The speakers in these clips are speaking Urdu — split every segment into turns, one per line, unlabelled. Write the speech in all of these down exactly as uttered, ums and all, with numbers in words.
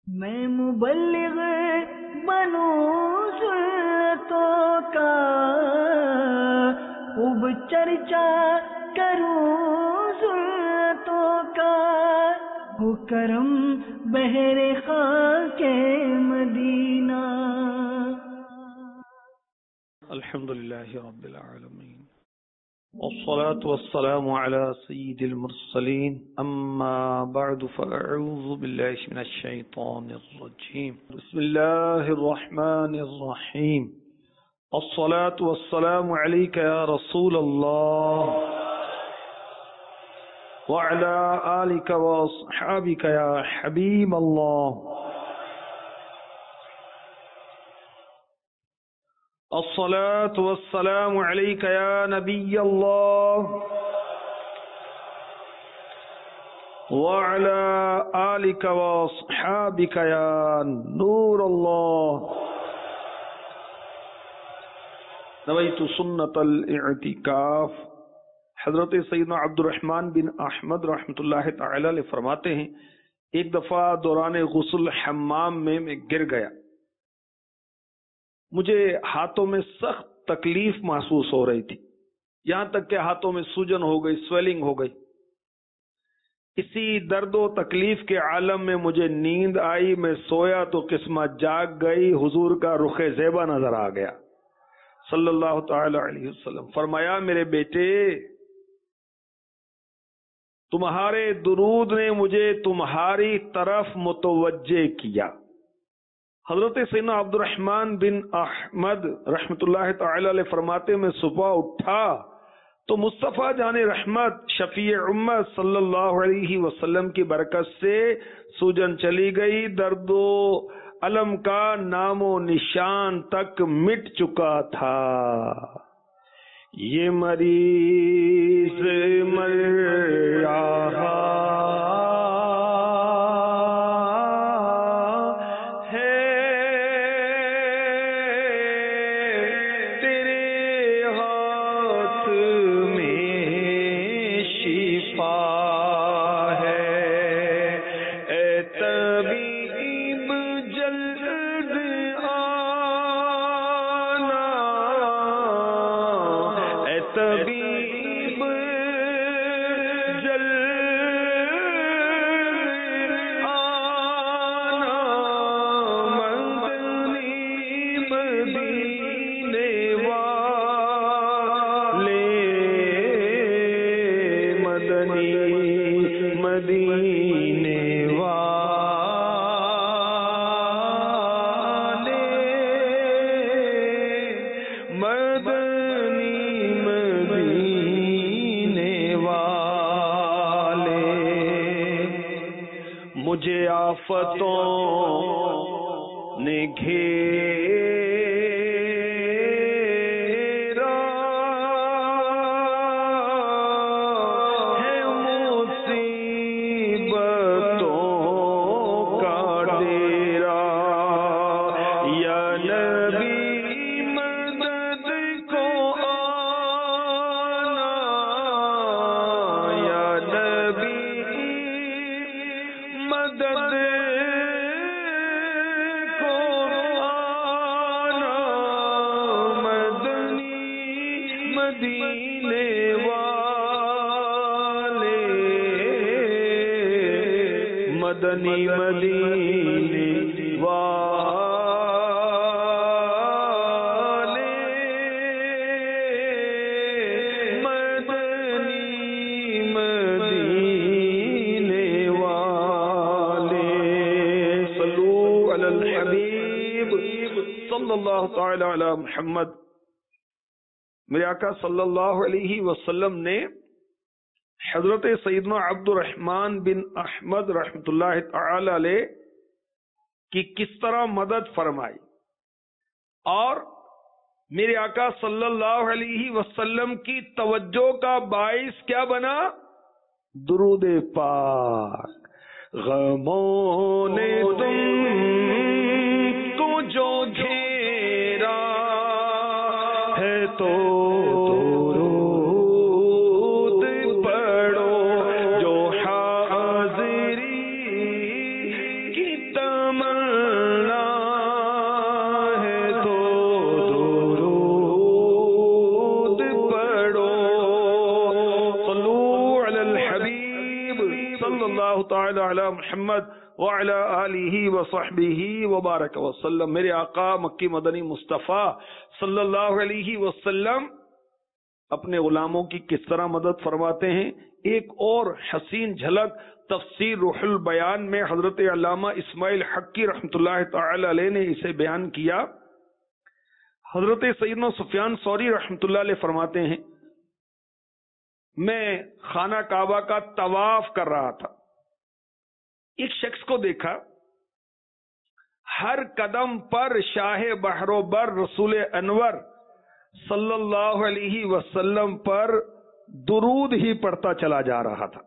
میں مبلغ بنوں سنتوں کا، خوب چرچا کروں سنتوں کا، وہ کرم بہر خاک مدینہ۔
الحمد للہ رب العالمین، والصلاة والسلام على سید المرسلین، اما بعد فاعوذ باللہ من الشیطان الرجیم، بسم اللہ الرحمن الرحیم، الصلاة والسلام علیک یا رسول اللہ وعلى آلک واصحابک یا حبیب اللہ، الصلاة والسلام عليك يا نبي الله وعلى آلك واصحابك يا نور الله، نويت سنة الاعتكاف۔ حضرت سیدنا عبد الرحمن بن احمد رحمۃ اللہ تعالی علیہ فرماتے ہیں، ایک دفعہ دوران غسل حمام میں میں گر گیا، مجھے ہاتھوں میں سخت تکلیف محسوس ہو رہی تھی، یہاں تک کہ ہاتھوں میں سوجن ہو گئی، سویلنگ ہو گئی۔ اسی درد و تکلیف کے عالم میں مجھے نیند آئی، میں سویا تو قسمت جاگ گئی، حضور کا رخ زیبا نظر آ گیا صلی اللہ تعالی علیہ وسلم۔ فرمایا، میرے بیٹے، تمہارے درود نے مجھے تمہاری طرف متوجہ کیا۔ حضرت سیدنا عبد الرحمن بن احمد رحمۃ اللہ تعالی علیہ فرماتے، میں صبح اٹھا تو مصطفیٰ جان رحمت شفیع امت صلی اللہ علیہ وسلم کی برکت سے سوجن چلی گئی، درد و الم کا نام و نشان تک مٹ چکا تھا۔ یہ مریض مر رہا مجھے آفتوں نے گھیرا ہے، مصیبتوں کا ڈیرا، یا نبی مدد کو آنا، یا نبی مدد کو آنا، مدنی مدینے والے، مدنی مدینے والے، مدنی مدینے الحبیب صلی اللہ تعالی علی محمد۔ میرے آقا صلی اللہ علیہ وسلم نے حضرت سیدنا عبد الرحمن بن احمد رحمۃ اللہ تعالی علیہ کی کس طرح مدد فرمائی، اور میرے آقا صلی اللہ علیہ وسلم کی توجہ کا باعث کیا بنا؟ درود پاک۔ غموں نے تم کو جو گھیرا ہے تو درود پڑھو، جو حاضری کی طرح تمنا ہے تو درود پڑھو. صلو علی الحبیب صلی اللہ تعالی علی محمد وعلی آلہ وصحبہ وبارک وسلم. میرے آقا مکی مدنی مصطفیٰ صلی اللہ علیہ وسلم اپنے غلاموں کی کس طرح مدد فرماتے ہیں. ایک اور حسین جھلک تفسیر روح البیان میں حضرت علامہ اسماعیل حقی رحمۃ اللہ تعالی علیہ نے اسے بیان کیا. حضرت سیدنا سفیان ثوری رحمۃ اللہ علیہ فرماتے ہیں میں خانہ کعبہ کا طواف کر رہا تھا، ایک شخص کو دیکھا ہر قدم پر شاہ بحر و بر رسول انور صلی اللہ علیہ وسلم پر درود ہی پڑھتا چلا جا رہا تھا.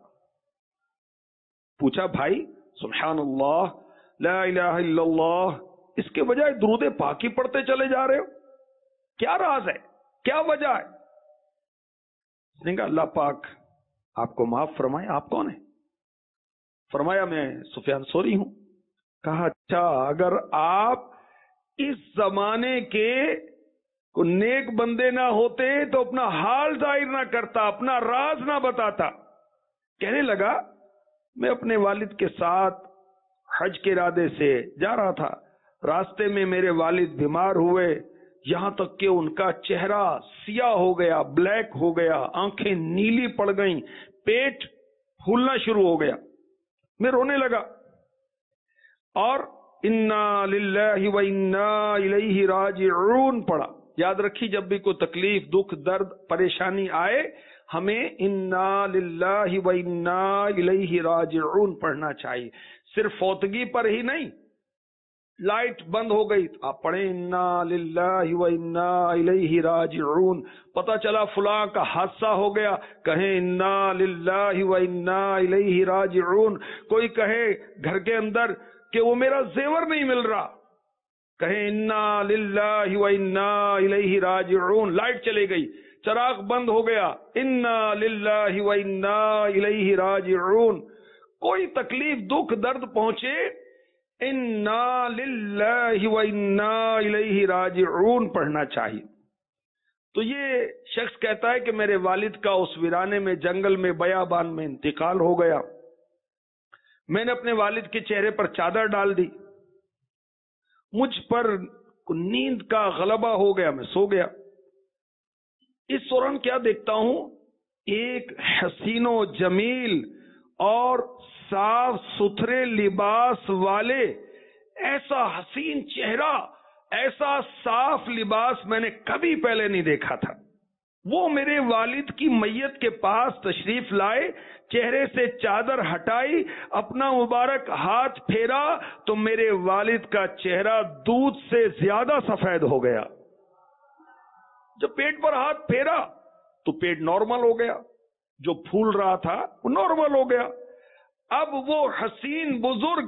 پوچھا بھائی سبحان اللہ لا الہ الا اللہ، اس کے بجائے درود پاک ہی پڑھتے چلے جا رہے ہو، کیا راز ہے، کیا وجہ ہے؟ اس نے کہا اللہ پاک آپ کو معاف فرمائے، آپ کون ہیں؟ فرمایا میں سفیان ثوری ہوں. کہا اچھا اگر آپ اس زمانے کے کو نیک بندے نہ ہوتے تو اپنا حال ظاہر نہ کرتا، اپنا راز نہ بتاتا. کہنے لگا میں اپنے والد کے ساتھ حج کے ارادے سے جا رہا تھا، راستے میں میرے والد بیمار ہوئے، یہاں تک کہ ان کا چہرہ سیاہ ہو گیا، بلیک ہو گیا، آنکھیں نیلی پڑ گئیں، پیٹ پھولنا شروع ہو گیا. میں رونے لگا اور انا للہ و انا الیہ راجعون پڑھا. یاد رکھی جب بھی کوئی تکلیف، دکھ، درد، پریشانی آئے ہمیں انا للہ و انا الیہ راجعون پڑھنا چاہیے. صرف فوتگی پر ہی نہیں، لائٹ بند ہو گئی تو آپ پڑھیں انا للہ و انا الیہ راجعون. پتہ چلا فلاں کا حادثہ ہو گیا، کہیں انا للہ و انا الیہ راجعون. کوئی کہے گھر کے اندر کہ وہ میرا زیور نہیں مل رہا، کہیں انا للہ و انا الیہ راجعون. لائٹ چلی گئی، چراغ بند ہو گیا، انا للہ و انا الیہ راجعون. کوئی تکلیف، دکھ، درد پہنچے، انا للہ و انا الیہ راجعون پڑھنا چاہیے. تو یہ شخص کہتا ہے کہ میرے والد کا اس ویرانے میں، جنگل میں، بیابان میں انتقال ہو گیا. میں نے اپنے والد کے چہرے پر چادر ڈال دی، مجھ پر نیند کا غلبہ ہو گیا، میں سو گیا. اس دوران کیا دیکھتا ہوں، ایک حسین و جمیل اور صاف ستھرے لباس والے، ایسا حسین چہرہ، ایسا صاف لباس میں نے کبھی پہلے نہیں دیکھا تھا. وہ میرے والد کی میت کے پاس تشریف لائے، چہرے سے چادر ہٹائی، اپنا مبارک ہاتھ پھیرا تو میرے والد کا چہرہ دودھ سے زیادہ سفید ہو گیا. جب پیٹ پر ہاتھ پھیرا تو پیٹ نارمل ہو گیا، جو پھول رہا تھا وہ نارمل ہو گیا. اب وہ حسین بزرگ،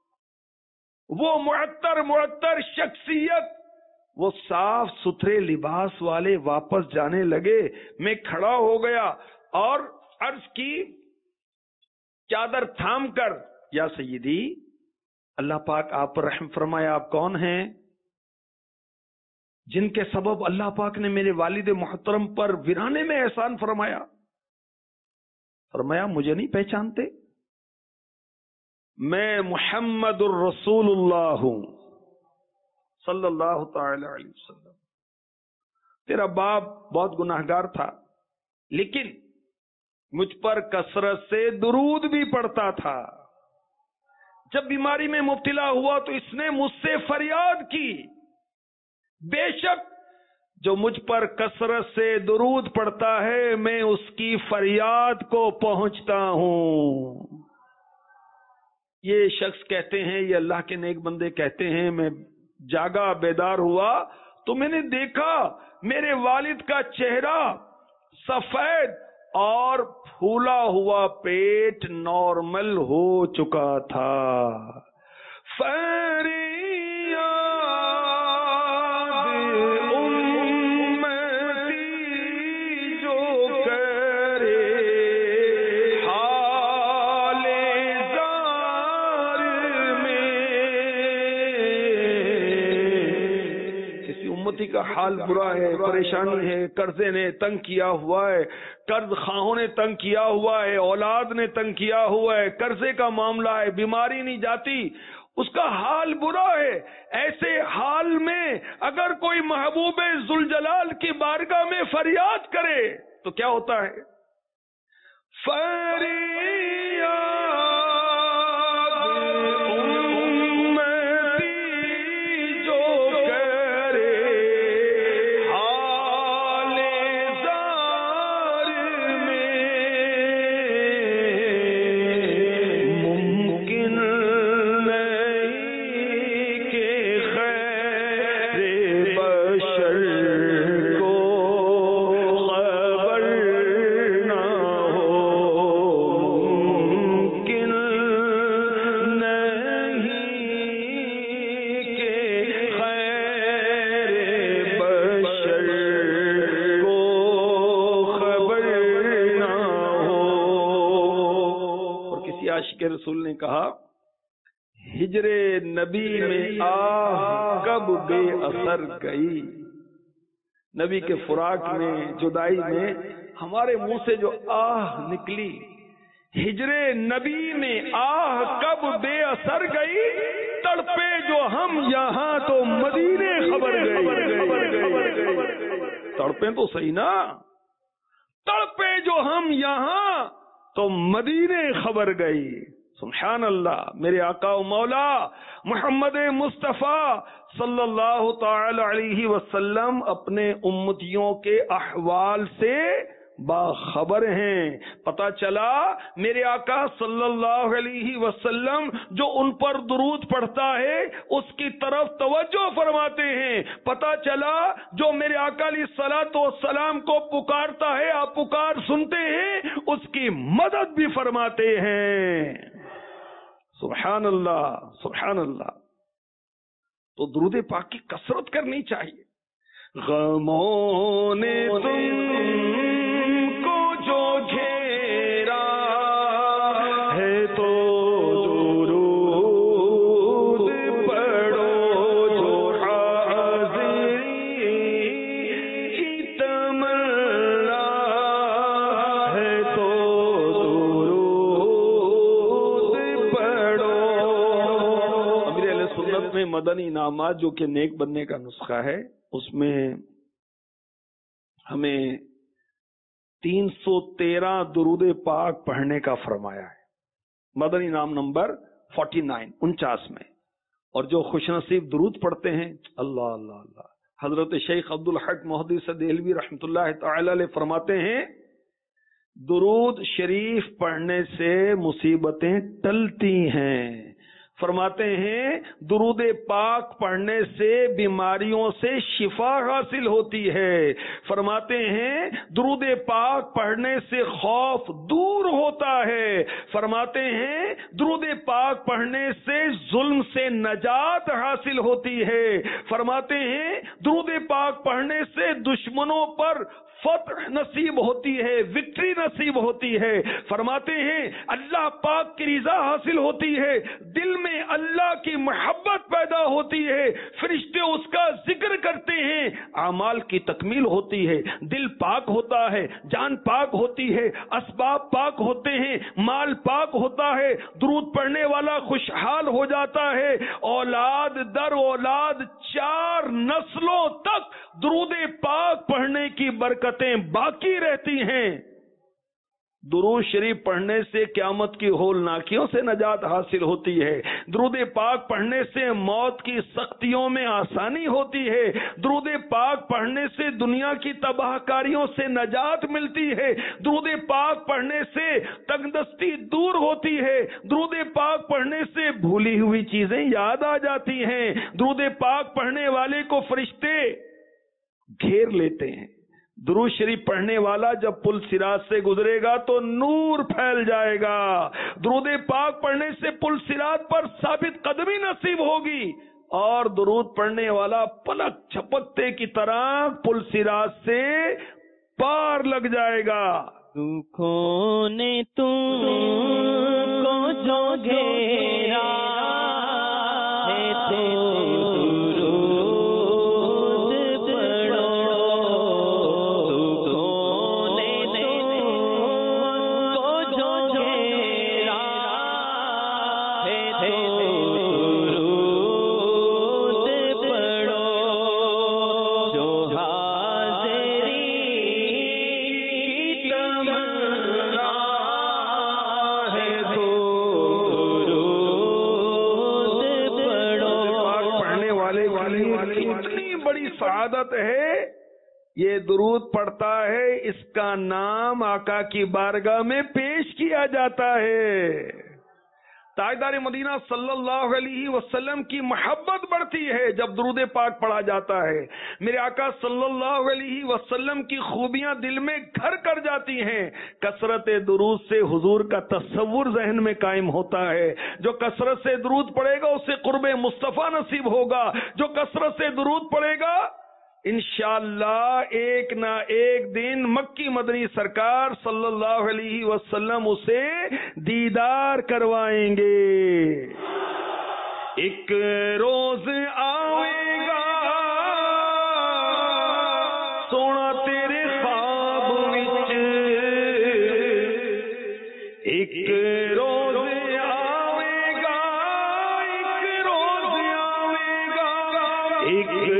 وہ معطر معطر شخصیت، وہ صاف ستھرے لباس والے واپس جانے لگے. میں کھڑا ہو گیا اور عرض کی چادر تھام کر، یا سیدی اللہ پاک آپ پر رحم فرمائے، آپ کون ہیں جن کے سبب اللہ پاک نے میرے والد محترم پر ویرانے میں احسان فرمایا؟ فرمایا مجھے نہیں پہچانتے؟ میں محمد الرسول اللہ ہوں صلی اللہ تعالی علیہ وسلم. تیرا باپ بہت گناہگار تھا، لیکن مجھ پر کثرت سے درود بھی پڑتا تھا. جب بیماری میں مبتلا ہوا تو اس نے مجھ سے فریاد کی. بے شک جو مجھ پر کثرت سے درود پڑتا ہے میں اس کی فریاد کو پہنچتا ہوں. یہ شخص کہتے ہیں، یہ اللہ کے نیک بندے کہتے ہیں، میں جاگا، بیدار ہوا تو میں نے دیکھا میرے والد کا چہرہ سفید اور پھولا ہوا پیٹ نارمل ہو چکا تھا. فریاد امتی جو کرے حال زار میں امتی کا حال برا ہے، پریشانی ہے، قرضے نے تنگ کیا ہوا ہے، قرض خواہوں نے تنگ کیا ہوا ہے، اولاد نے تنگ کیا ہوا ہے، قرضے کا معاملہ ہے، بیماری نہیں جاتی، اس کا حال برا ہے. ایسے حال میں اگر کوئی محبوب ذوالجلال کی بارگاہ میں فریاد کرے تو کیا ہوتا ہے؟ فریاد رسول نے کہا، ہجر نبی میں آہ کب بے اثر گئی. نبی کے فراق میں، جدائی میں ہمارے منہ سے جو آہ نکلی، ہجر نبی میں آہ کب بے اثر گئی، تڑپے جو ہم یہاں تو مدینے خبر گئی. تڑپے تو صحیح نا، تڑپے جو ہم یہاں تو مدینے خبر گئی. سبحان اللہ. میرے آقا و مولا محمد مصطفیٰ صلی اللہ تعالی علیہ وسلم اپنے امتیوں کے احوال سے باخبر ہیں. پتہ چلا میرے آقا صلی اللہ علیہ وسلم جو ان پر درود پڑھتا ہے اس کی طرف توجہ فرماتے ہیں. پتہ چلا جو میرے آقا علیہ الصلوۃ والسلام کو پکارتا ہے، آپ پکار سنتے ہیں، اس کی مدد بھی فرماتے ہیں. سبحان اللہ، سبحان اللہ. تو درود پاک کی کثرت کرنی چاہیے. غموں نے تم کو جو گھیرا ہے تو درود پڑھو، جو حاضری کی تمنا ہے تو میں مدنی انعامات جو کہ نیک بننے کا نسخہ ہے، اس میں ہمیں تین سو تیرہ درود پاک پڑھنے کا فرمایا ہے. مدنی انعام نمبر فورٹی نائن انچاس میں. اور جو خوش نصیب درود پڑھتے ہیں، اللہ اللہ اللہ، حضرت شیخ عبد الحق محدث دہلوی رحمۃ اللہ تعالی علیہ فرماتے ہیں، درود شریف پڑھنے سے مصیبتیں ٹلتی ہیں. فرماتے ہیں درود پاک پڑھنے سے بیماریوں سے شفا حاصل ہوتی ہے. فرماتے ہیں درود پاک پڑھنے سے خوف دور ہوتا ہے. فرماتے ہیں درود پاک پڑھنے سے ظلم سے نجات حاصل ہوتی ہے. فرماتے ہیں درود پاک پڑھنے سے دشمنوں پر فتح نصیب ہوتی ہے، وکٹری نصیب ہوتی ہے. فرماتے ہیں اللہ پاک کی رضا حاصل ہوتی ہے، دل میں اللہ کی محبت پیدا ہوتی ہے، فرشتے اس کا ذکر کرتے ہیں، اعمال کی تکمیل ہوتی ہے، دل پاک ہوتا ہے، جان پاک ہوتی ہے، اسباب پاک ہوتے ہیں، مال پاک ہوتا ہے، درود پڑھنے والا خوشحال ہو جاتا ہے، اولاد در اولاد چار نسلوں تک درود پاک پڑھنے کی برکتیں باقی رہتی ہیں. درود شریف پڑھنے سے قیامت کی ہولناکیوں سے نجات حاصل ہوتی ہے. درود پاک پڑھنے سے موت کی سختیوں میں آسانی ہوتی ہے. درود پاک پڑھنے سے دنیا کی تباہ کاریوں سے نجات ملتی ہے. درود پاک پڑھنے سے تنگدستی دور ہوتی ہے. درود پاک پڑھنے سے بھولی ہوئی چیزیں یاد آ جاتی ہیں. درود پاک پڑھنے والے کو فرشتے گھیر لیتے ہیں. درود شریف پڑھنے والا جب پل صراط سے گزرے گا تو نور پھیل جائے گا. درود پاک پڑھنے سے پل صراط پر ثابت قدمی نصیب ہوگی، اور درود پڑھنے والا پلک جھپکتے کی طرح پل صراط سے پار لگ جائے گا.
دکھوں نے تم کو جو گھیرا ہے تو درود
کی اتنی بڑی سعادت ہے، یہ درود پڑھتا ہے، اس کا نام آقا کی بارگاہ میں پیش کیا جاتا ہے۔ تاجدار مدینہ صلی اللہ علیہ وسلم کی محبت بڑھتی ہے جب درود پاک پڑھا جاتا ہے۔ میرے آقا صلی اللہ علیہ وسلم کی خوبیاں دل میں گھر کر جاتی ہیں۔ کثرت درود سے حضور کا تصور ذہن میں قائم ہوتا ہے۔ جو کثرت سے درود پڑھے گا اسے قرب مصطفیٰ نصیب ہوگا، جو کثرت سے درود پڑھے گا انشاءاللہ ایک نہ ایک دن مکی مدنی سرکار صلی اللہ علیہ وسلم اسے دیدار کروائیں گے۔ ایک روز آئے گا سونا تیرے خواب وچ، ایک روز آئے گا، ایک روز آئے گا، ایک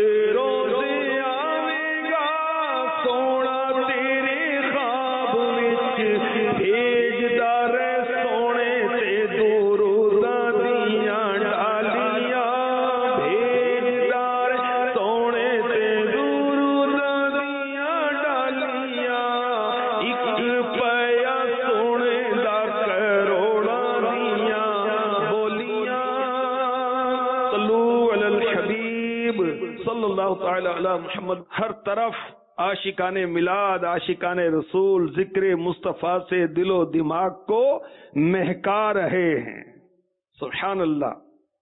تعالی علی محمد۔ ہر طرف عاشقان میلاد، عاشقان رسول ذکر مصطفیٰ سے دل و دماغ کو مہکا رہے ہیں۔ سبحان اللہ۔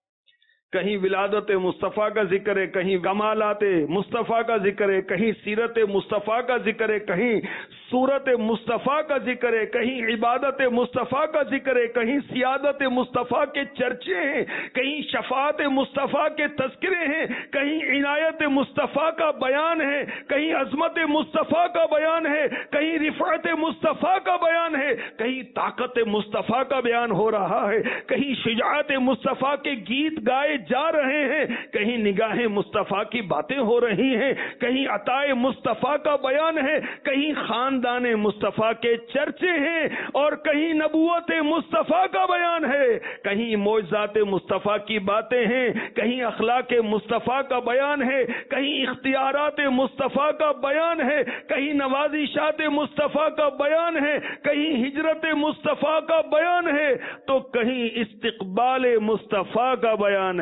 کہیں ولادت مصطفیٰ کا ذکر ہے، کہیں کمالات مصطفیٰ کا ذکر ہے، کہیں سیرت مصطفیٰ کا ذکر ہے، کہیں صورت مصطفیٰ کا ذکر ہے، کہیں عبادت مصطفیٰ کا ذکر ہے، کہیں سیادت مصطفیٰ کے چرچے ہیں، کہیں شفاعت مصطفیٰ کے تذکرے ہیں، کہیں عنایت مصطفیٰ کا بیان ہے، کہیں عظمت مصطفیٰ کا بیان ہے، کہیں رفعت مصطفیٰ کا بیان ہے، کہیں طاقت مصطفیٰ کا بیان ہو رہا ہے، کہیں شجاعت مصطفیٰ کے گیت گائے جا رہے ہیں، کہیں نگاہ مصطفیٰ کی باتیں ہو رہی ہیں، کہیں عطائے مصطفیٰ کا بیان ہے، کہیں خاندان مصطفیٰ کے چرچے ہیں، اور کہیں نبوت مصطفیٰ کا بیان ہے، کہیں معجزات مصطفیٰ کی باتیں ہیں، کہیں اخلاق مصطفیٰ کا بیان ہے، کہیں اختیارات مصطفیٰ کا بیان ہے، کہیں نوازشات مصطفیٰ کا بیان ہے، کہیں ہجرت مصطفیٰ کا بیان ہے، تو کہیں استقبال مصطفیٰ کا بیان ہے۔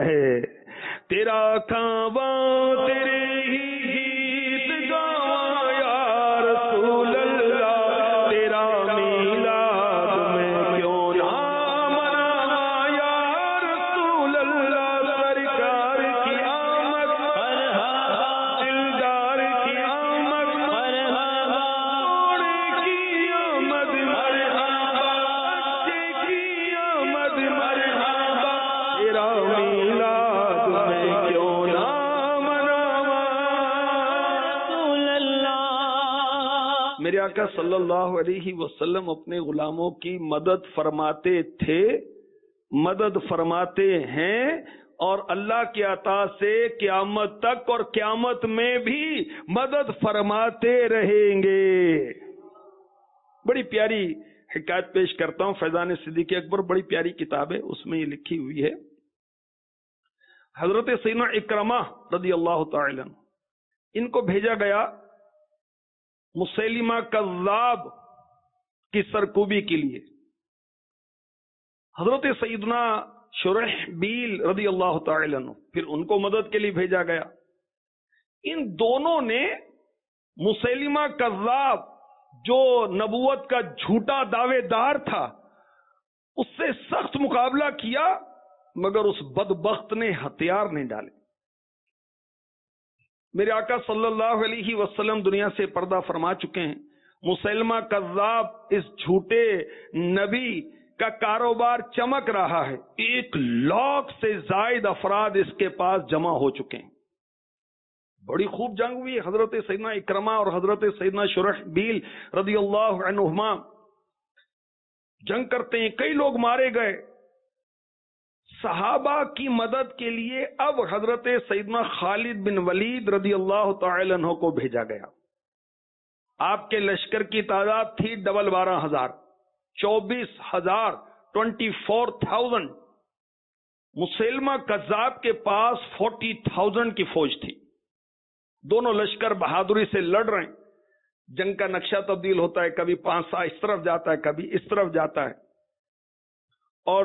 تیرا کھاواں تیرے ہی گیت گاواں یا رسول اللہ، تیرا میلاد میں کیوں نہ مناواں یا رسول اللہ، سرکار کی آمد مرحبا، دلدار کی آمد مرحبا، سونے کی آمد مرحبا، اچھے کی آمد مرحبا، تیرا میلاد میں کیوں نہ مناواں رسول اللہ۔ میرے آقا صلی اللہ علیہ وسلم اپنے غلاموں کی مدد فرماتے تھے، مدد فرماتے ہیں، اور اللہ کی عطا سے قیامت تک اور قیامت میں بھی مدد فرماتے رہیں گے۔ بڑی پیاری حکایت پیش کرتا ہوں، فیضان صدیق اکبر بڑی پیاری کتاب ہے، اس میں یہ لکھی ہوئی ہے۔ حضرت سیدنا اکرمہ رضی اللہ تعالی عنہ، ان کو بھیجا گیا مسیلمہ کذاب کی سرکوبی کے لیے۔ حضرت سیدنا شرحبیل رضی اللہ تعالی عنہ، پھر ان کو مدد کے لیے بھیجا گیا۔ ان دونوں نے مسیلمہ کذاب جو نبوت کا جھوٹا دعوے دار تھا اس سے سخت مقابلہ کیا، مگر اس بدبخت نے ہتھیار نہیں ڈالے۔ میرے آقا صلی اللہ علیہ وسلم دنیا سے پردہ فرما چکے ہیں۔ مسلمہ کذاب اس جھوٹے نبی کا کاروبار چمک رہا ہے، ایک لاکھ سے زائد افراد اس کے پاس جمع ہو چکے ہیں۔ بڑی خوب جنگ ہوئی، حضرت سیدنا اکرمہ اور حضرت سیدنا شرحبیل رضی اللہ عنہما جنگ کرتے ہیں، کئی لوگ مارے گئے۔ صحابہ کی مدد کے لیے اب حضرت سیدنا خالد بن ولید رضی اللہ تعالی عنہ کو بھیجا گیا۔ آپ کے لشکر کی تعداد تھی ڈبل بارہ ہزار، چوبیس ہزار، ٹوینٹی فور تھاؤزینڈ۔ مسیلمہ کذاب کے پاس فورٹی تھاؤزینڈ کی فوج تھی. دونوں لشکر بہادری سے لڑ رہے ہیں. جنگ کا نقشہ تبدیل ہوتا ہے، کبھی پانچ سا اس طرف جاتا ہے، کبھی اس طرف جاتا ہے. اور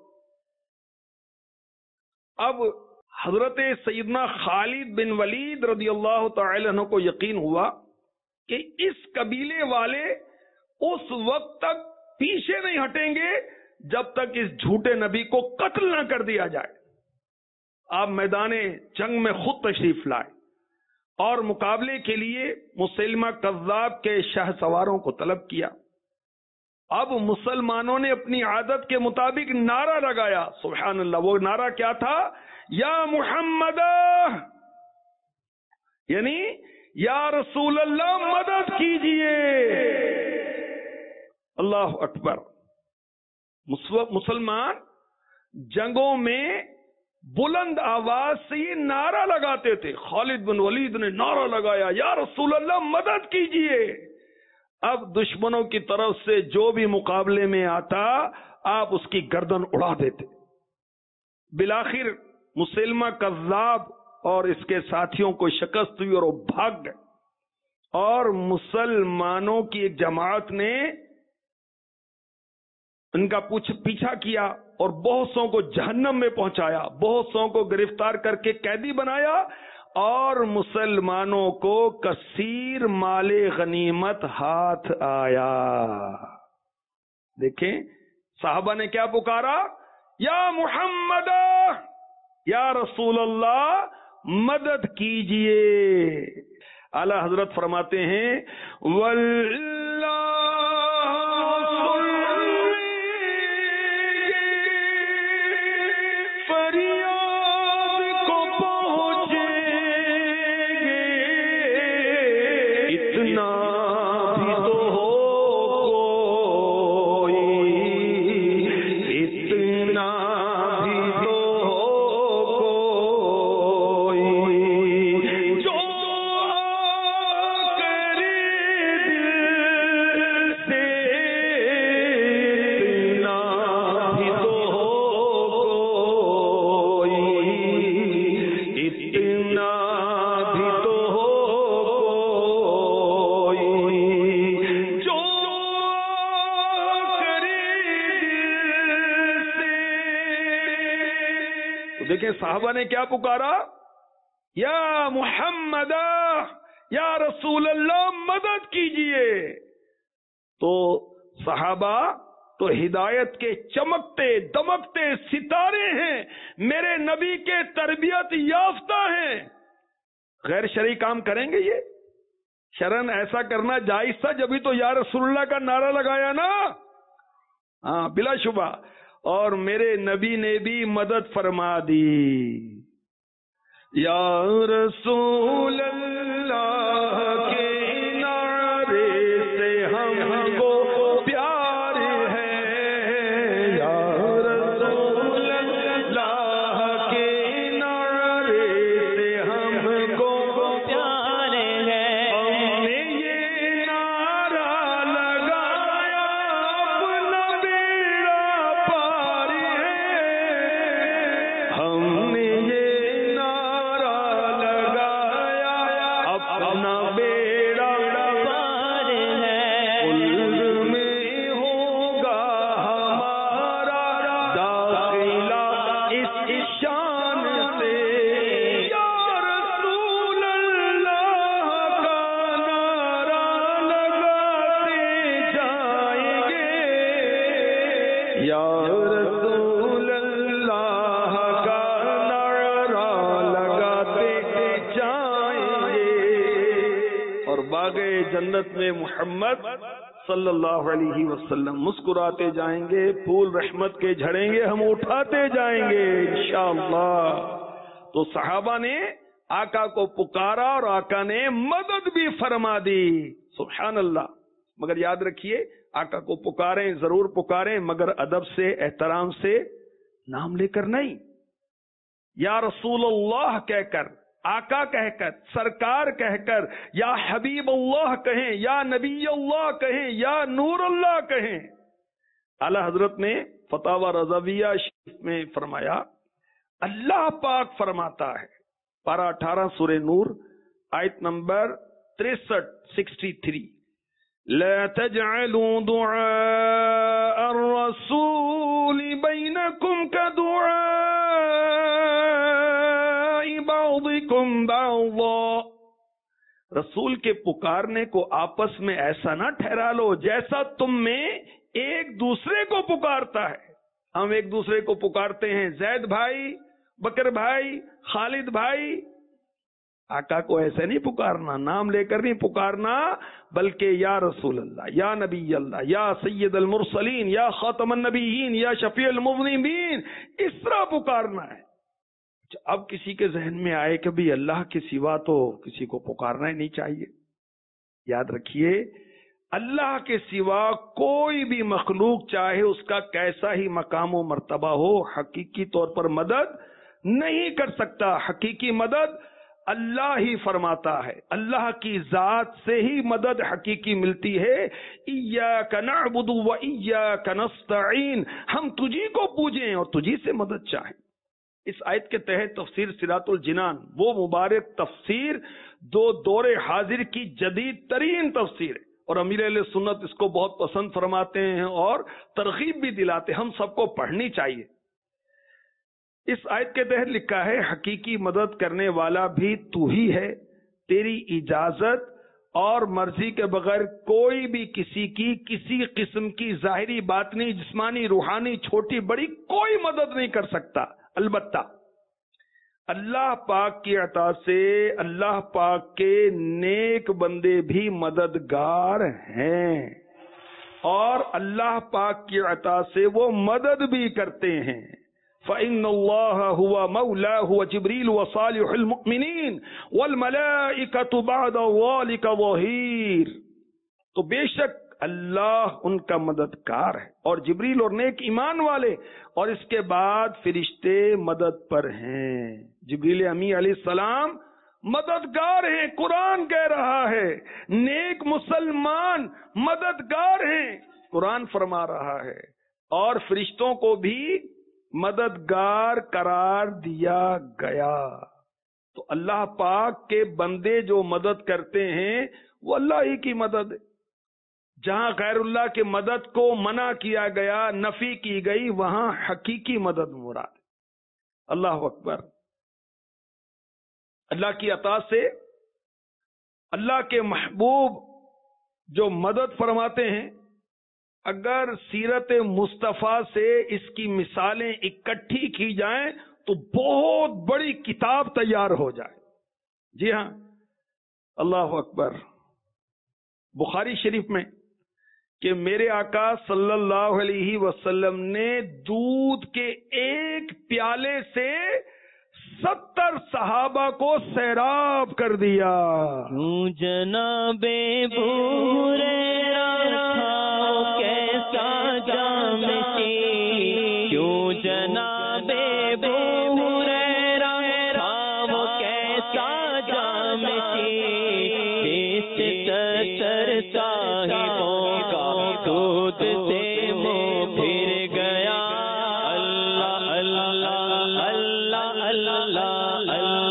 اب حضرت سیدنا خالد بن ولید رضی اللہ تعالی عنہ کو یقین ہوا کہ اس قبیلے والے اس وقت تک پیچھے نہیں ہٹیں گے جب تک اس جھوٹے نبی کو قتل نہ کر دیا جائے. آپ میدان جنگ میں خود تشریف لائے اور مقابلے کے لیے مسلمہ کذاب کے شہ سواروں کو طلب کیا. اب مسلمانوں نے اپنی عادت کے مطابق نعرہ لگایا. سبحان اللہ. وہ نعرہ کیا تھا؟ یا محمد، یعنی یا رسول اللہ مدد کیجئے. اللہ اکبر. مسلمان جنگوں میں بلند آواز سے یہ نعرہ لگاتے تھے. خالد بن ولید نے نعرہ لگایا، یا رسول اللہ مدد کیجئے. اب دشمنوں کی طرف سے جو بھی مقابلے میں آتا آپ اس کی گردن اڑا دیتے. بالآخر مسلمہ کذاب اور اس کے ساتھیوں کو شکست ہوئی اور وہ بھاگ گئے. اور مسلمانوں کی ایک جماعت نے ان کا پیچھا کیا اور بہت سو کو جہنم میں پہنچایا، بہت سو کو گرفتار کر کے قیدی بنایا اور مسلمانوں کو کثیر مال غنیمت ہاتھ آیا. دیکھیں صحابہ نے کیا پکارا؟ یا محمد، یا رسول اللہ مدد کیجئے. اعلی حضرت فرماتے ہیں واللہ صحابہ نے کیا پکارا؟ یا محمد، یا رسول اللہ مدد کیجئے. تو صحابہ تو ہدایت کے چمکتے دمکتے ستارے ہیں، میرے نبی کے تربیت یافتہ ہیں. غیر شرعی کام کریں گے؟ یہ شرعن ایسا کرنا جائز تھا جبھی تو یا رسول اللہ کا نعرہ لگایا نا. ہاں بلا شبہ. اور میرے نبی نے بھی مدد فرما دی. یا رسول اللہ کے نعرے سے ہم کو پیار ہے، یا رسول اللہ کے نعرے سے ہم کو پیار ہے. ہم نے یہ نعرہ لگایا اپنا بیڑا پار ہے. ہم نے یہ نعرہ لگایا اپنا بیڑا پار ہے. خلد میں ہوگا ہمارا داخلہ اس شان سے. یا رسول اللہ کا نعرہ لگاتے جائیں گے، یا رسول اللہ کا نعرہ لگاتے جائیں گے. اور باغ جنت میں محمد صلی اللہ علیہ وسلم مسکراتے جائیں گے، پھول رحمت کے جھڑیں گے، ہم اٹھاتے جائیں گے انشاءاللہ. تو صحابہ نے آقا کو پکارا اور آقا نے مدد بھی فرما دی. سبحان اللہ. مگر یاد رکھیے آقا کو پکاریں، ضرور پکاریں، مگر ادب سے احترام سے نام لے کر نہیں. یا رسول اللہ کہہ کر، آقا کہہ کر، سرکار کہہ کر، یا حبیب اللہ کہیں، یا نبی اللہ کہیں، یا نور اللہ کہیں. اعلی حضرت نے فتاوی رضویہ شریف میں فرمایا اللہ پاک فرماتا ہے، پارہ اٹھارہ سورہ نور آیت نمبر تریسٹھ سکسٹی تھری، لا تجعلوا دعاء الرسول بینکم کدعاء بعضکم بعضا، رسول کے پکارنے کو آپس میں ایسا نہ ٹھہرا لو جیسا تم میں ایک دوسرے کو پکارتا ہے۔ ہم ایک دوسرے کو پکارتے ہیں زید بھائی، بکر بھائی، خالد بھائی، آقا کو ایسے نہیں پکارنا، نام لے کر نہیں پکارنا، بلکہ یا رسول اللہ، یا نبی اللہ، یا سید المرسلین، یا خاتم النبیین، یا شفیع المذنبین، اس طرح پکارنا ہے۔ اب کسی کے ذہن میں آئے کہ بھی اللہ کے سوا تو کسی کو پکارنا ہی نہیں چاہیے، یاد رکھیے اللہ کے سوا کوئی بھی مخلوق چاہے اس کا کیسا ہی مقام و مرتبہ ہو، حقیقی طور پر مدد نہیں کر سکتا۔ حقیقی مدد اللہ ہی فرماتا ہے، اللہ کی ذات سے ہی مدد حقیقی ملتی ہے۔ ایاک نعبد و ایاک نستعین، ہم تجھی کو پوجیں اور تجھی سے مدد چاہیں۔ اس آیت کے تحت تفسیر صراط الجنان، وہ مبارک تفسیر دو دور حاضر کی جدید ترین تفسیر ہے، اور امیر اہل سنت اس کو بہت پسند فرماتے ہیں اور ترغیب بھی دلاتے ہیں، ہم سب کو پڑھنی چاہیے۔ اس آیت کے تحت لکھا ہے، حقیقی مدد کرنے والا بھی تو ہی ہے، تیری اجازت اور مرضی کے بغیر کوئی بھی کسی کی کسی قسم کی ظاہری، باطنی، جسمانی، روحانی، چھوٹی بڑی کوئی مدد نہیں کر سکتا۔ البتہ اللہ پاک کی عطا سے اللہ پاک کے نیک بندے بھی مددگار ہیں، اور اللہ پاک کی عطا سے وہ مدد بھی کرتے ہیں۔ فَإِنَّ اللَّهَ هُوَ مَوْلَاهُ وَجِبْرِيلُ وَصَالِحُ الْمُؤْمِنِينَ وَالْمَلَائِكَةُ بَعْدَ ذَلِكَ ظَهِيرٌ، تو بے شک اللہ ان کا مددگار ہے، اور جبریل اور نیک ایمان والے، اور اس کے بعد فرشتے مدد پر ہیں۔ جبریل امی علیہ السلام مددگار ہیں، قرآن کہہ رہا ہے، نیک مسلمان مددگار ہیں، قرآن فرما رہا ہے، اور فرشتوں کو بھی مددگار قرار دیا گیا۔ تو اللہ پاک کے بندے جو مدد کرتے ہیں وہ اللہ ہی کی مدد ہے۔ جہاں غیر اللہ کے مدد کو منع کیا گیا، نفی کی گئی، وہاں حقیقی مدد مراد۔ اللہ اکبر۔ اللہ کی عطا سے اللہ کے محبوب جو مدد فرماتے ہیں، اگر سیرت مصطفیٰ سے اس کی مثالیں اکٹھی کی جائیں تو بہت بڑی کتاب تیار ہو جائے۔ جی ہاں، اللہ اکبر۔ بخاری شریف میں کہ میرے آقا صلی اللہ علیہ وسلم نے دودھ کے ایک پیالے سے ستر صحابہ کو سیراب کر دیا۔
کیوں جناب بوریرا کھاؤ کیسا جام چی، کیوں جناب بوریرا کھاؤ کیسا جام چی، اس ستر صاحبوں کا دودھ سے منہ پھر گیا۔ اللہ اللہ اللہ اللہ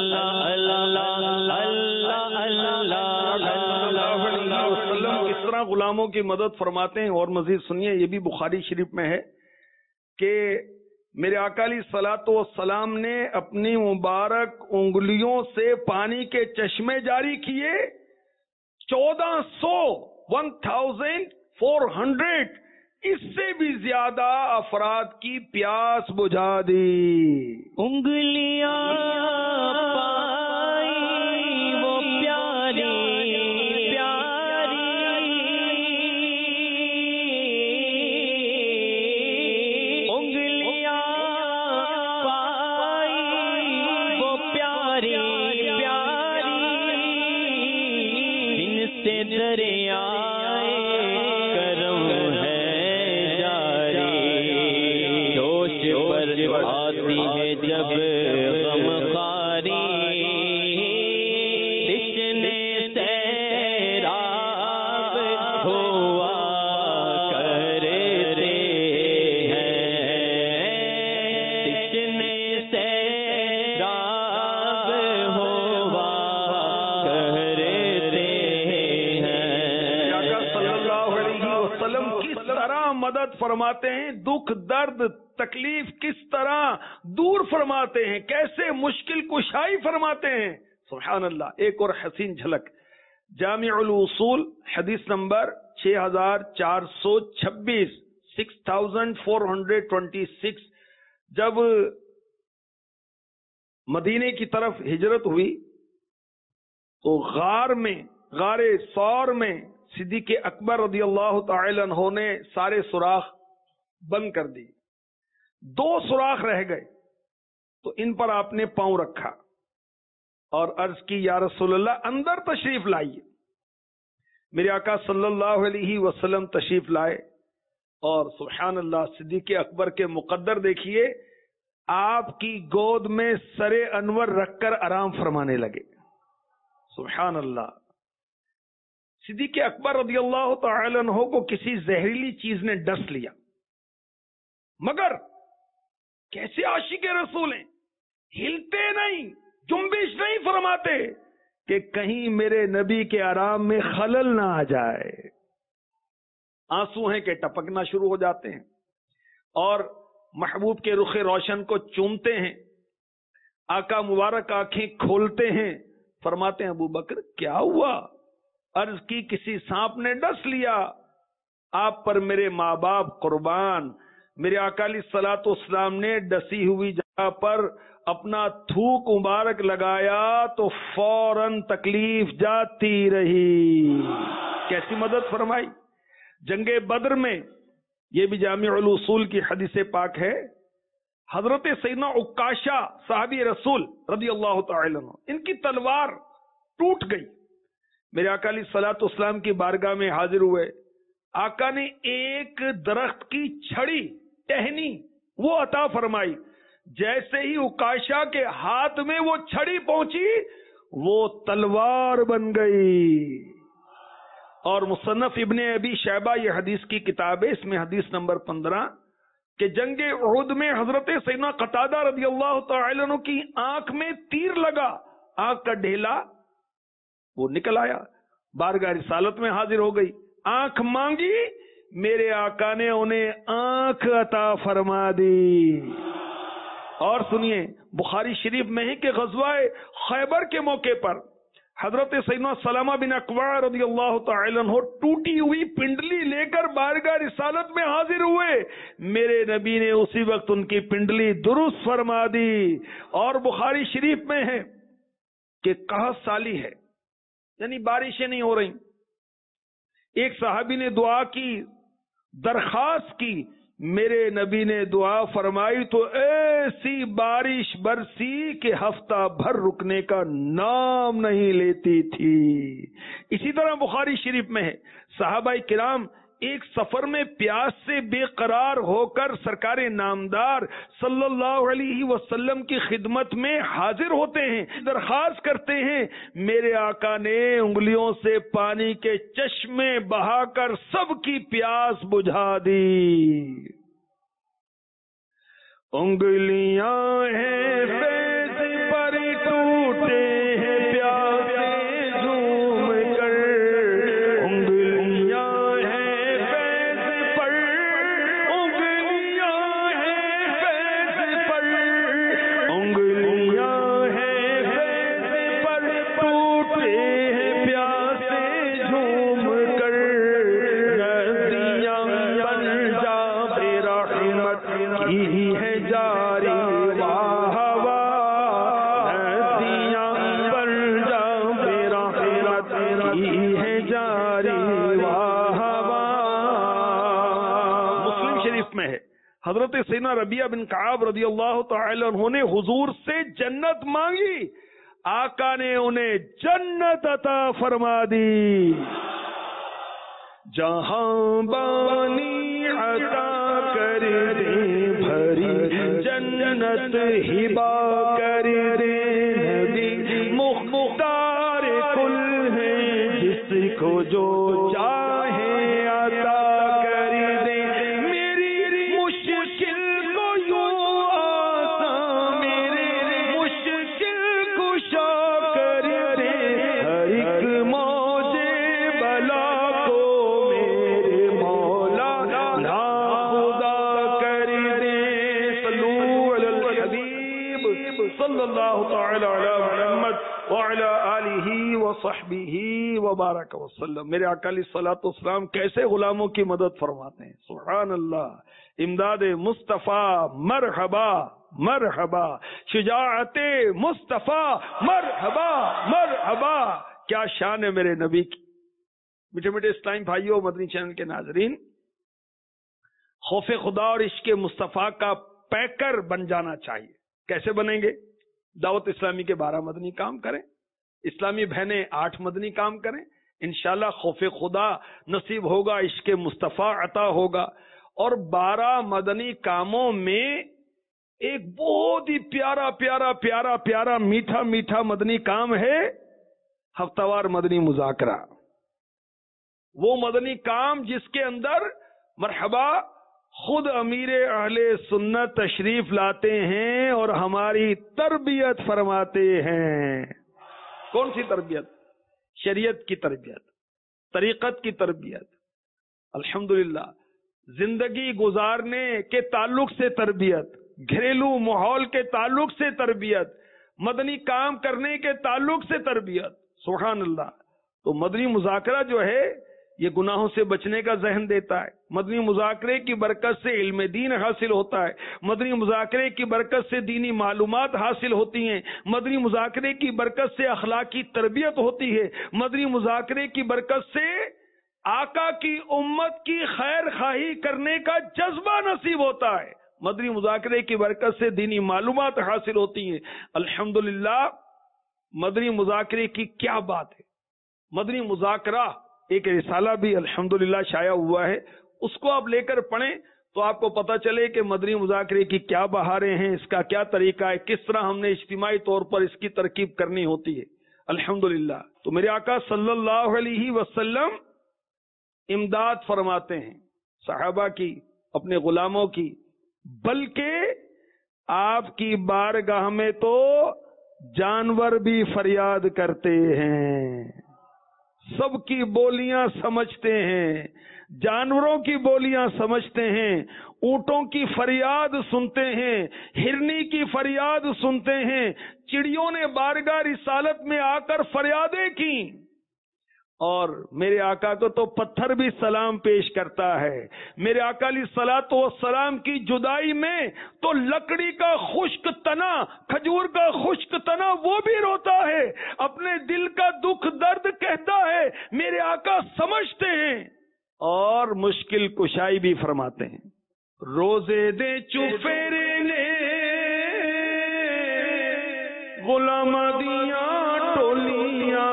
اللہ
کس طرح غلاموں کی مدد فرماتے ہیں، اور مزید سنیے، یہ بھی بخاری شریف میں ہے کہ میرے آقا علیہ الصلوۃ والسلام نے اپنی مبارک انگلیوں سے پانی کے چشمے جاری کیے، چودہ سو ون تھاؤزینڈ فور ہنڈریڈ، اس سے بھی زیادہ افراد کی پیاس بجھا دی۔
انگلیاں پائی وہ پیاری پیاری، انگلیاں پائی وہ پیاری پیاری، ان سے دریا آتی ہے جب غم خار
مدد فرماتے ہیں، دکھ درد تکلیف کس طرح دور فرماتے ہیں، کیسے مشکل کشائی فرماتے ہیں. سبحان اللہ. ایک اور حسین جھلک، جامع الاصول حدیث نمبر چھ ہزار چار سو چھبیس، six thousand four hundred twenty six. جب مدینے کی طرف ہجرت ہوئی تو غار میں، غار ثور میں صدیق اکبر رضی اللہ تعالی عنہ نے سارے سوراخ بند کر دی. دو سوراخ رہ گئے تو ان پر آپ نے پاؤں رکھا اور عرض کی یا رسول اللہ اندر تشریف لائیے. میرے آقا صلی اللہ علیہ وسلم تشریف لائے اور سبحان اللہ صدیق اکبر کے مقدر دیکھیے، آپ کی گود میں سر انور رکھ کر آرام فرمانے لگے. سبحان اللہ. صدیق اکبر رضی اللہ تعالی عنہ کو کسی زہریلی چیز نے ڈس لیا، مگر کیسے عاشق رسول ہیں، ہلتے نہیں، جنبش نہیں فرماتے کہ کہیں میرے نبی کے آرام میں خلل نہ آ جائے. آنسو ہیں کہ ٹپکنا شروع ہو جاتے ہیں اور محبوب کے رخ روشن کو چومتے ہیں. آقا مبارک آنکھیں کھولتے ہیں، فرماتے ہیں ابو بکر کیا ہوا؟ عرض کی کسی سانپ نے ڈس لیا. آپ پر میرے ماں باپ قربان. میرے آقا علیہ الصلوۃ والسلام نے ڈسی ہوئی جگہ پر اپنا تھوک مبارک لگایا تو فوراً تکلیف جاتی رہی. کیسی مدد فرمائی. جنگ بدر میں، یہ بھی جامع الاصول کی حدیث پاک ہے، حضرت سیدنا عکاشہ صحابی رسول رضی اللہ تعالی عنہ، ان کی تلوار ٹوٹ گئی. میرے آقا علیہ الصلوۃ والسلام کی بارگاہ میں حاضر ہوئے. آقا نے ایک درخت کی چھڑی، ٹہنی وہ عطا فرمائی. جیسے ہی عکاشہ کے ہاتھ میں وہ چھڑی پہنچی وہ تلوار بن گئی. اور مصنف ابن ابی شیبہ یہ حدیث کی کتاب ہے، اس میں حدیث نمبر پندرہ کہ جنگ احد میں حضرت سیدنا قتادہ رضی اللہ تعالی عنہ کی آنکھ میں تیر لگا، آنکھ کا ڈھیلا وہ نکل آیا. بارگاہ رسالت میں حاضر ہو گئی، آنکھ مانگی، میرے آقا نے انہیں آنکھ عطا فرما دی. اور سنیے بخاری شریف میں ہے کہ غزوہ خیبر کے موقع پر حضرت سیدنا سلامہ بن اکوع رضی اللہ تعالی عنہ ٹوٹی ہوئی پنڈلی لے کر بارگاہ رسالت میں حاضر ہوئے. میرے نبی نے اسی وقت ان کی پنڈلی درست فرما دی. اور بخاری شریف میں ہے کہ قحط سالی ہے، یعنی بارشیں نہیں ہو رہی. ایک صحابی نے دعا کی، درخواست کی، میرے نبی نے دعا فرمائی تو ایسی بارش برسی کہ ہفتہ بھر رکنے کا نام نہیں لیتی تھی. اسی طرح بخاری شریف میں ہے صحابہ کرام ایک سفر میں پیاس سے بے قرار ہو کر سرکار نامدار صلی اللہ علیہ وسلم کی خدمت میں حاضر ہوتے ہیں، درخواست کرتے ہیں. میرے آقا نے انگلیوں سے پانی کے چشمے بہا کر سب کی پیاس بجھا دی. انگلیاں ہیں فیض پر ٹوٹے ہیں پیاسے جھوم کر، انگلیاں ہیں فیض پر، انگلیاں ہیں فیض پر، انگلیاں ہیں فیض پر ٹوٹے ہیں پیاسے جھوم کر، ندیاں پنجاب رحمت کی ہے جاری واہ واہ، ندیاں پنجاب رحمت کی ہے جاری واہ واہ. مسلم شریف میں ہے حضرت سیدنا ربیعہ بن کعب رضی اللہ تعالی عنہ نے حضور سے جنت مانگی، آقا نے انہیں جنت عطا فرما دی. جہاں بانی عطا کر دے بھری جنت ہبا کر دے، نبی مختار کل ہے جس کو جو چاہے عطا کر دے. میری مشکل کو یوں آسان، میرے مشکل کشا کر دے، ہر ایک موجے بلا کو میرے مولا لا محمد وعلی آلہ وصحبہ وبارک وسلم. میرے آقا علیہ الصلوۃ والسلام کیسے غلاموں کی مدد فرماتے ہیں. سبحان اللہ. امداد مصطفیٰ مرحبا مرحبا. شجاعت مصطفیٰ مرحبا مرحبا. کیا شان ہے میرے نبی کی. میٹھے میٹھے اسلام بھائیوں، مدنی چینل کے ناظرین، خوف خدا اور عشق مصطفیٰ کا پیکر بن جانا چاہیے. کیسے بنیں گے؟ دعوت اسلامی کے بارہ مدنی کام کریں، اسلامی بہنیں آٹھ مدنی کام کریں، انشاءاللہ خوف خدا نصیب ہوگا، عشق مصطفیٰ عطا ہوگا. اور بارہ مدنی کاموں میں ایک بہت ہی پیارا پیارا پیارا پیارا میٹھا میٹھا مدنی کام ہے ہفتہ وار مدنی مذاکرہ. وہ مدنی کام جس کے اندر مرحبا خود امیر اہل سنت تشریف لاتے ہیں اور ہماری تربیت فرماتے ہیں. کون سی تربیت؟ شریعت کی تربیت، طریقت کی تربیت، الحمدللہ زندگی گزارنے کے تعلق سے تربیت، گھریلو ماحول کے تعلق سے تربیت، مدنی کام کرنے کے تعلق سے تربیت. سبحان اللہ. تو مدنی مذاکرہ جو ہے یہ گناہوں سے بچنے کا ذہن دیتا ہے. مدنی مذاکرے کی برکت سے علم دین حاصل ہوتا ہے. مدنی مذاکرے کی برکت سے دینی معلومات حاصل ہوتی ہیں. مدنی مذاکرے کی برکت سے اخلاقی تربیت ہوتی ہے. مدنی مذاکرے کی برکت سے آقا کی امت کی خیر خواہی کرنے کا جذبہ نصیب ہوتا ہے. مدنی مذاکرے کی برکت سے دینی معلومات حاصل ہوتی ہیں. الحمدللہ مدنی مذاکرے کی کیا بات ہے. مدنی مذاکرہ ایک رسالہ بھی الحمدللہ شائع ہوا ہے، اس کو آپ لے کر پڑھیں تو آپ کو پتہ چلے کہ مدنی مذاکرے کی کیا بہاریں ہیں، اس کا کیا طریقہ ہے، کس طرح ہم نے اجتماعی طور پر اس کی ترکیب کرنی ہوتی ہے. الحمدللہ. تو میرے آقا صلی اللہ علیہ وسلم امداد فرماتے ہیں صحابہ کی، اپنے غلاموں کی، بلکہ آپ کی بارگاہ میں تو جانور بھی فریاد کرتے ہیں. سب کی بولیاں سمجھتے ہیں، جانوروں کی بولیاں سمجھتے ہیں، اونٹوں کی فریاد سنتے ہیں، ہرنی کی فریاد سنتے ہیں. چڑیوں نے بارگاہ رسالت میں آ کر فریادیں کی، اور میرے آقا کو تو پتھر بھی سلام پیش کرتا ہے. میرے آقا علیہ الصلوۃ والسلام کی جدائی میں تو لکڑی کا خشک تنا، کھجور کا خشک تنا وہ بھی روتا ہے، اپنے دل کا دکھ درد کہتا ہے. میرے آقا سمجھتے ہیں اور مشکل کشائی بھی فرماتے ہیں. روزے دے چوفیرے نے غلام دیاں ٹولیاں.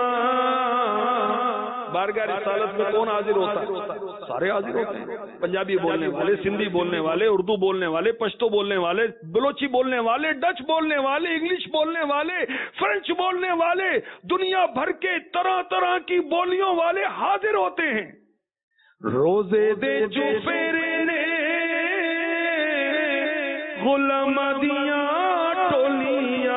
بارگاہ رسالت میں کون حاضر ہوتا ہے؟ سارے حاضر ہوتے ہیں. پنجابی بولنے والے، سندھی بولنے والے، اردو بولنے والے، پشتو بولنے والے، بلوچی بولنے والے، ڈچ بولنے والے، انگلش بولنے والے، فرینچ بولنے والے، دنیا بھر کے طرح طرح کی بولیوں والے حاضر ہوتے ہیں. روزے دے جو فیرے نے غلام دیاں ٹولیاں،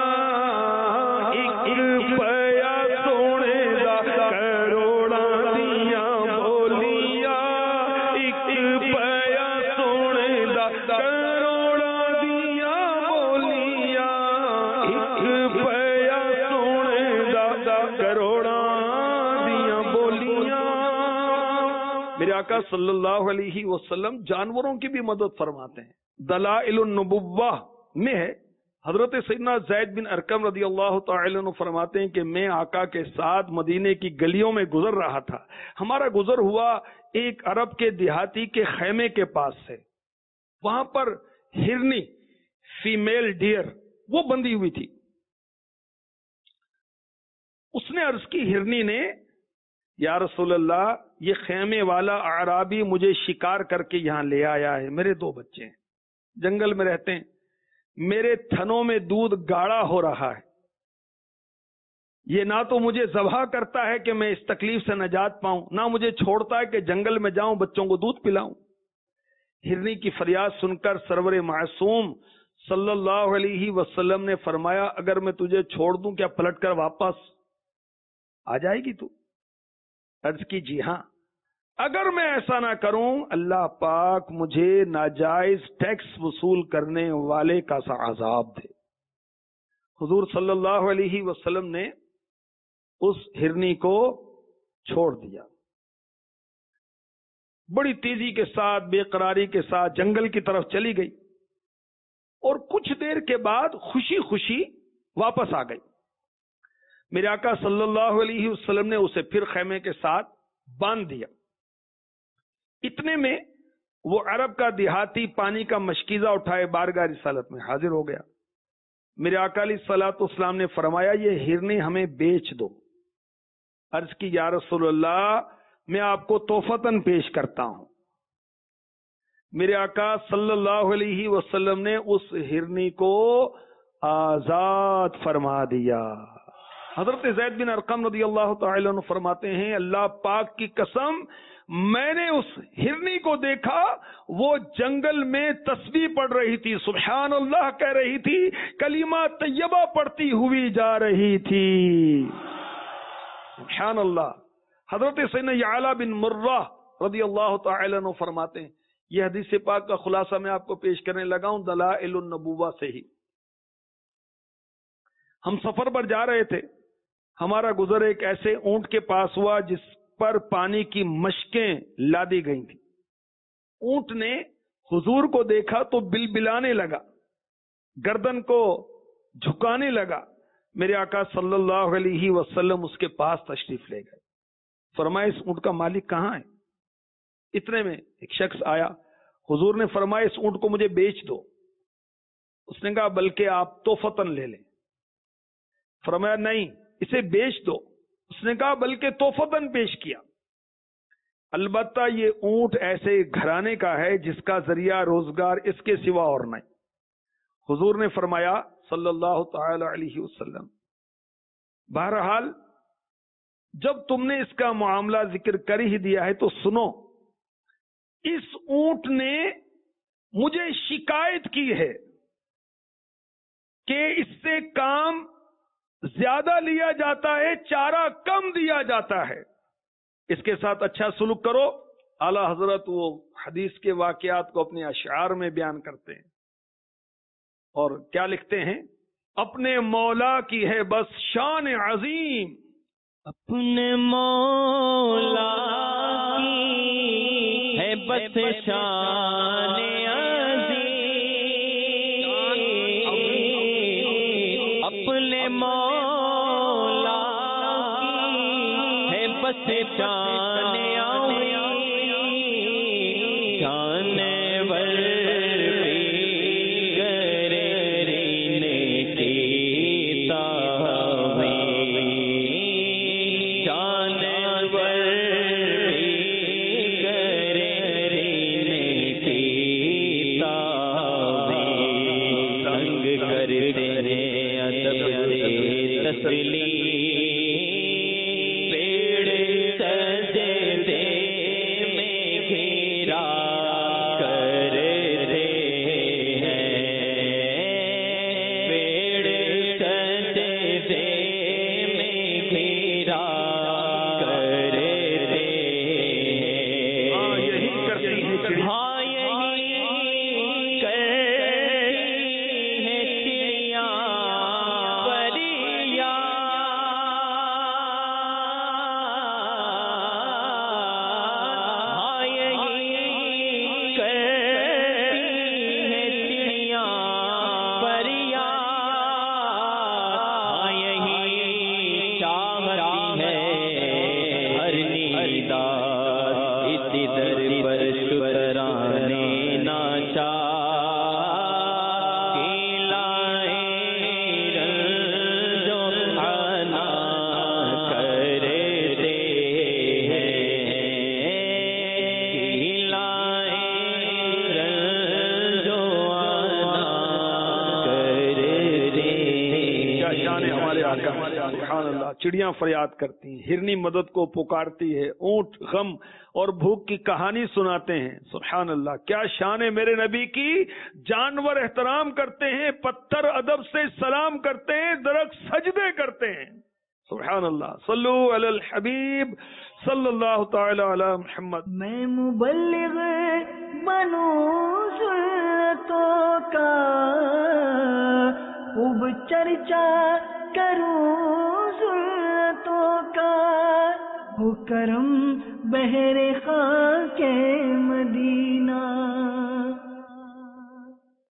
آقا صلی اللہ علیہ وسلم جانوروں کی بھی مدد فرماتے ہیں. دلائل النبوہ میں ہے، حضرت سیدنا زید بن ارقم رضی اللہ تعالی عنہ فرماتے ہیں کہ میں آقا کے ساتھ مدینے کی گلیوں میں گزر رہا تھا. ہمارا گزر ہوا ایک عرب کے دیہاتی کے خیمے کے پاس سے. وہاں پر ہرنی، فیمیل ڈیئر، وہ بندھی ہوئی تھی. اس نے عرض کی، ہرنی نے، یا رسول اللہ یہ خیمے والا اعرابی مجھے شکار کر کے یہاں لے آیا ہے. میرے دو بچے ہیں، جنگل میں رہتے ہیں، میرے تھنوں میں دودھ گاڑا ہو رہا ہے. یہ نہ تو مجھے ذبح کرتا ہے کہ میں اس تکلیف سے نجات پاؤں، نہ مجھے چھوڑتا ہے کہ جنگل میں جاؤں بچوں کو دودھ پلاؤں. ہرنی کی فریاد سن کر سرور معصوم صلی اللہ علیہ وسلم نے فرمایا، اگر میں تجھے چھوڑ دوں کیا پلٹ کر واپس آ جائے گی تو؟ عرض کی جی ہاں. اگر میں ایسا نہ کروں اللہ پاک مجھے ناجائز ٹیکس وصول کرنے والے کا سا عذاب دے. حضور صلی اللہ علیہ وسلم نے اس ہرنی کو چھوڑ دیا، بڑی تیزی کے ساتھ بے قراری کے ساتھ جنگل کی طرف چلی گئی اور کچھ دیر کے بعد خوشی خوشی واپس آ گئی۔ میرے آقا صلی اللہ علیہ وسلم نے اسے پھر خیمے کے ساتھ باندھ دیا۔ اتنے میں وہ عرب کا دیہاتی پانی کا مشکیزہ اٹھائے بارگاہ رسالت میں حاضر ہو گیا۔ میرے آقا علیہ الصلوۃ والسلام نے فرمایا یہ ہرنی ہمیں بیچ دو۔ عرض کی یا رسول اللہ میں آپ کو تحفتاً پیش کرتا ہوں۔ میرے آقا صلی اللہ علیہ وسلم نے اس ہرنی کو آزاد فرما دیا۔ حضرت زید بن ارقم رضی اللہ تعالی عنہ فرماتے ہیں اللہ پاک کی قسم میں نے اس ہرنی کو دیکھا، وہ جنگل میں تسبیح پڑھ رہی تھی، سبحان اللہ کہہ رہی تھی، کلمہ طیبہ پڑھتی ہوئی جا رہی تھی، سبحان اللہ۔ حضرت سیدنا یعلا بن مرہ رضی اللہ تعالی عنہ فرماتے ہیں، یہ حدیث پاک کا خلاصہ میں آپ کو پیش کرنے لگا ہوں دلائل النبوہ سے ہی۔ ہم سفر پر جا رہے تھے، ہمارا گزر ایک ایسے اونٹ کے پاس ہوا جس پر پانی کی مشکیں لادی گئی تھی۔ اونٹ نے حضور کو دیکھا تو بلبلانے لگا، گردن کو جھکانے لگا۔ میرے آقا صلی اللہ علیہ وسلم اس کے پاس تشریف لے گئے، فرمایا اس اونٹ کا مالک کہاں ہے؟ اتنے میں ایک شخص آیا، حضور نے فرمایا اس اونٹ کو مجھے بیچ دو۔ اس نے کہا بلکہ آپ تحفتاً لے لیں۔ فرمایا نہیں اسے بیچ دو۔ اس نے کہا بلکہ تحفتاً پیش کیا۔ البتہ یہ اونٹ ایسے گھرانے کا ہے جس کا ذریعہ روزگار اس کے سوا اور نہیں۔ حضور نے فرمایا صلی اللہ تعالی علیہ وسلم بہرحال جب تم نے اس کا معاملہ ذکر کر ہی دیا ہے تو سنو، اس اونٹ نے مجھے شکایت کی ہے کہ اس سے کام زیادہ لیا جاتا ہے، چارہ کم دیا جاتا ہے، اس کے ساتھ اچھا سلوک کرو۔ اعلی حضرت وہ حدیث کے واقعات کو اپنے اشعار میں بیان کرتے ہیں اور کیا لکھتے ہیں؟ اپنے مولا کی ہے بس شان عظیم،
اپنے مولا کی ہے بس شان عظیم، اپنے مولا کی ہے بس شان عظیم، جانور بھی کرنے کی تعظیم، جانور بھی کرنے کی تعظیم، تنگ کرتے ہیں ادب سے تسلیم،
چڑیاں فریاد کرتی ہیں، ہرنی مدد کو پکارتی ہے، اونٹ غم اور بھوک کی کہانی سناتے ہیں۔ سبحان اللہ، کیا شان ہے میرے نبی کی، جانور احترام کرتے ہیں، پتھر ادب سے سلام کرتے ہیں، درخت سجدے کرتے ہیں۔ سبحان اللہ، صلو علی الحبیب صلی اللہ تعالی علی محمد۔
میں مبلغ بنوں سنتوں کا، اب چرچا کروں ذلتوں کا، ہو کرم بہر خاک